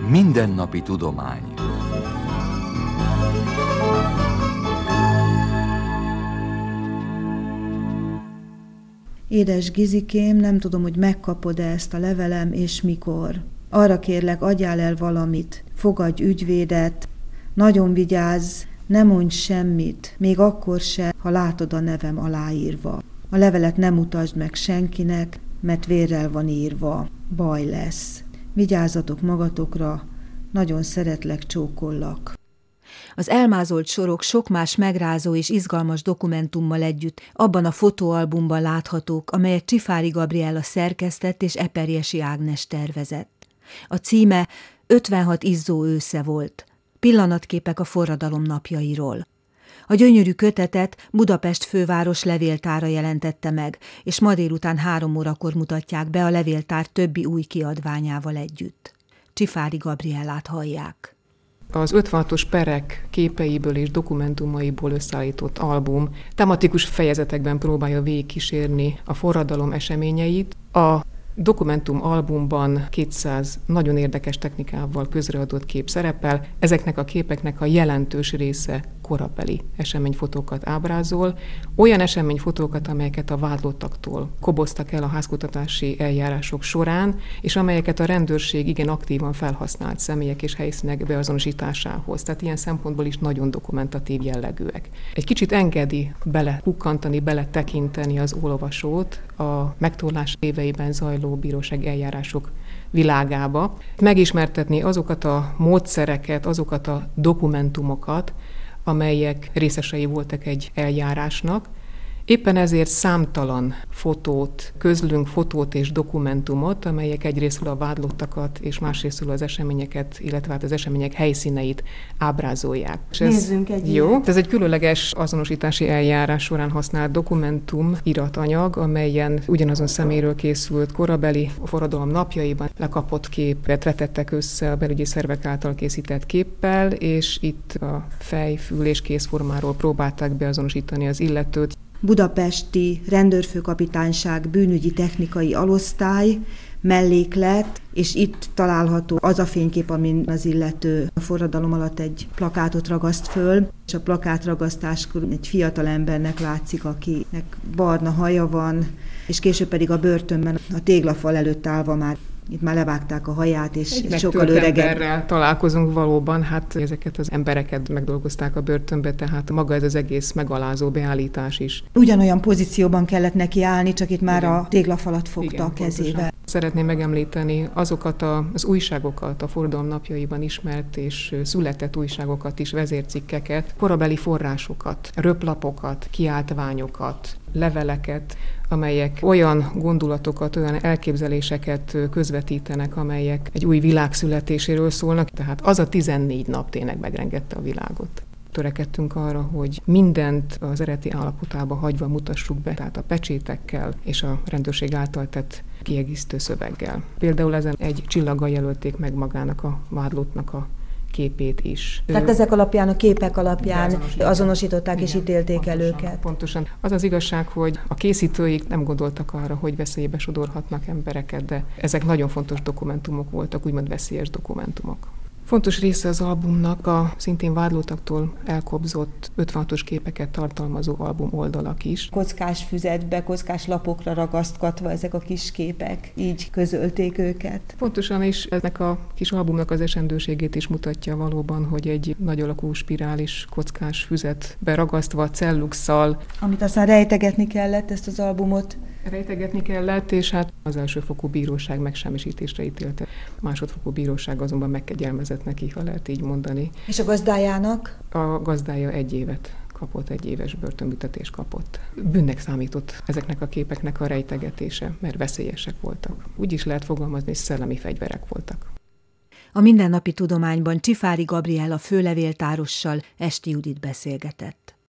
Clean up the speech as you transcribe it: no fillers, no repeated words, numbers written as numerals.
Mindennapi tudomány. Édes Gizikém, nem tudom, hogy megkapod-e ezt a levelem, és mikor. Arra kérlek, adjál el valamit, fogadj ügyvédet, nagyon vigyázz, ne mondj semmit, még akkor se, ha látod a nevem aláírva. A levelet nem utasd meg senkinek, mert vérrel van írva, baj lesz. Vigyázzatok magatokra, nagyon szeretlek, csókollak. Az elmázolt sorok sok más megrázó és izgalmas dokumentummal együtt abban a fotóalbumban láthatók, amelyet Csifáry Gabriella szerkesztett és Eperjesi Ágnes tervezett. A címe 56 izzó ősze volt. Pillanatképek a forradalom napjairól. A gyönyörű kötetet Budapest főváros levéltára jelentette meg, és ma délután 3 órakor mutatják be a levéltár többi új kiadványával együtt. Csifáry Gabriellát hallják. Az 56-os perek képeiből és dokumentumaiból összeállított album tematikus fejezetekben próbálja végigkísérni a forradalom eseményeit. A dokumentum albumban 200 nagyon érdekes technikával közreadott kép szerepel. Ezeknek a képeknek a jelentős része korabeli eseményfotókat ábrázol, olyan eseményfotókat, amelyeket a vádlottaktól koboztak el a házkutatási eljárások során, és amelyeket a rendőrség igen aktívan felhasznált személyek és helyszínek beazonosításához. Tehát ilyen szempontból is nagyon dokumentatív jellegűek. Egy kicsit engedi belekukkantani, beletekinteni az olvasót a megtorlás éveiben zajló bírósági eljárások világába, megismertetni azokat a módszereket, azokat a dokumentumokat, amelyek részesei voltak egy eljárásnak. Éppen ezért számtalan fotót, közlünk fotót és dokumentumot, amelyek egyrésztről a vádlottakat és másrésztről az eseményeket, illetve az események helyszíneit ábrázolják. Nézzünk egy jó. ilyet. Ez egy különleges azonosítási eljárás során használt dokumentum, iratanyag, amelyen ugyanazon személyről készült korabeli forradalom napjaiban lekapott képet vetettek össze a belügyi szervek által készített képpel, és itt a fej, fül és kézformáról próbálták beazonosítani az illetőt. Budapesti Rendőrfőkapitányság bűnügyi technikai alosztály, melléklet, és itt található az a fénykép, amin az illető a forradalom alatt egy plakátot ragaszt föl, és a plakátragasztáskor egy fiatal embernek látszik, akinek barna haja van, és később pedig a börtönben a téglafal előtt állva már itt már levágták a haját, és sokkal öregebb. Emberrel találkozunk valóban, hát ezeket az embereket megdolgozták a börtönbe, tehát maga ez az egész megalázó beállítás is. Ugyanolyan pozícióban kellett neki állni, csak itt már a téglafalat fogta a kezével. Pontosan. Szeretném megemlíteni azokat az újságokat, a forradalom napjaiban ismert és született újságokat is, vezércikkeket, korabeli forrásokat, röplapokat, kiáltványokat, leveleket, amelyek olyan gondolatokat, olyan elképzeléseket közvetítenek, amelyek egy új világ születéséről szólnak. Tehát az a 14 nap tényleg megrengette a világot. Törekedtünk arra, hogy mindent az eredeti állapotába hagyva mutassuk be, tehát a pecsétekkel és a rendőrség által tett kiegészítő szöveggel. Például ezen egy csillaggal jelölték meg magának a vádlottnak a képét is. Tehát ezek alapján, a képek alapján azonosították és ítélték el őket. Pontosan. Az az igazság, hogy a készítőik nem gondoltak arra, hogy veszélybe sodorhatnak embereket, de ezek nagyon fontos dokumentumok voltak, úgymond veszélyes dokumentumok. Fontos része az albumnak a szintén vádlottaktól elkobzott 56-os képeket tartalmazó album oldalak is. Kockás füzetbe, kockás lapokra ragasztgatva ezek a kis képek, így közölték őket. Pontosan is ennek a kis albumnak az esendőségét is mutatja valóban, hogy egy nagy alakú spirális kockás füzetbe ragasztva celluxszal. Amit aztán rejtegetni kellett, ezt az albumot. Rejtegetni kellett, és hát az elsőfokú bíróság megsemmisítésre ítélte. A másodfokú bíróság azonban megkegyelmezett neki, ha lehet így mondani. És a gazdájának? A gazdája 1 évet kapott, 1 éves börtönbüntetést kapott. Bűnnek számított ezeknek a képeknek a rejtegetése, mert veszélyesek voltak. Úgy is lehet fogalmazni, hogy szellemi fegyverek voltak. A mindennapi tudományban Csifáry Gabriella főlevéltárossal Esti Judit beszélgetett.